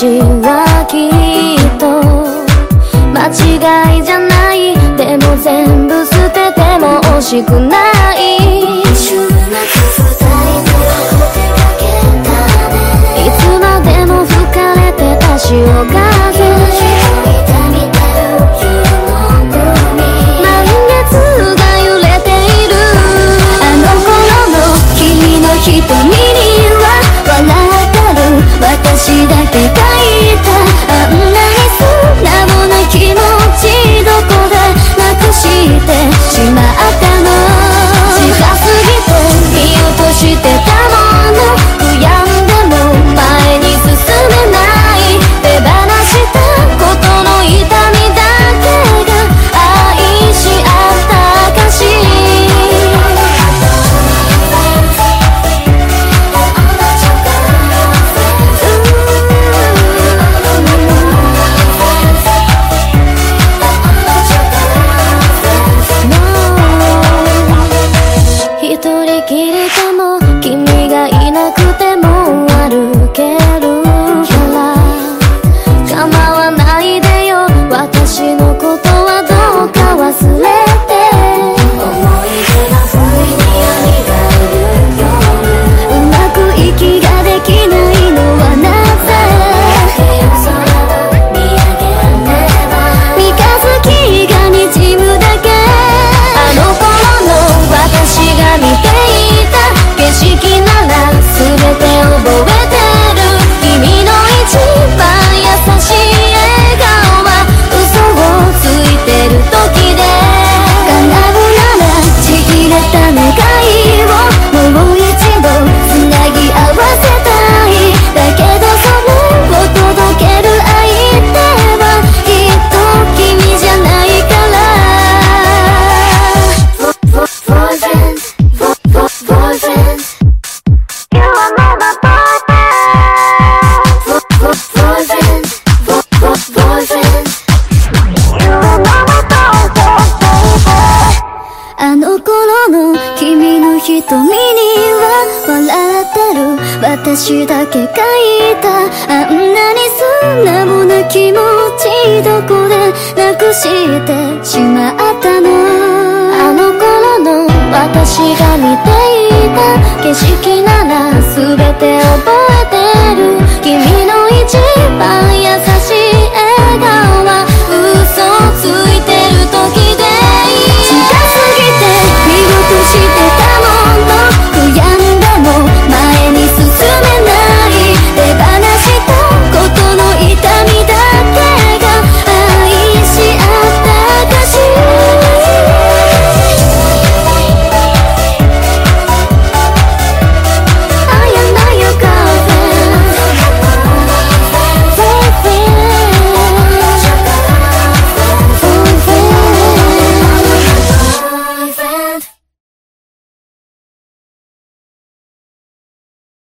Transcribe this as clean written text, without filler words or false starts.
私はきっと間違いじゃない。でも全部捨てても惜しくない。週末二人で出かけたね。いつまでも吹かれてた潮風。痛み出る日の海。満月が揺れている。あの頃の君の瞳には笑ってる私だけがいた。あんなに素直な気持ちどこでなくしてしまったの。近すぎて見落としてたもの。悔やんでも前に進めない。手放したことの痛みだけが愛し合った証。一人きりかも君がいなくても歩けるから構わないでよ。私のことはどうか忘れて。思い出が不意に蘇る夜。うまく息ができないのはなぜ。空を見上げれば三日月が滲むだけ。あの頃の私が見ていた景色なら全て覚えてる。君の一番優しい笑顔は嘘をついてる時で。叶うならちぎれた願いをもう一度つなぎ合わせたい。だけどそれを届ける相手はきっと君じゃないから。Boyfriend, boyfriend, you are not my boyfriend. Boyfriend, you are not my boyfriend. あの頃の君の瞳には笑ってる私だけがいた。あんなに素直な気持ちどこでなくしてしまったの。あの頃の私が見ていた景色なら全て覚えてる。君の一番優しい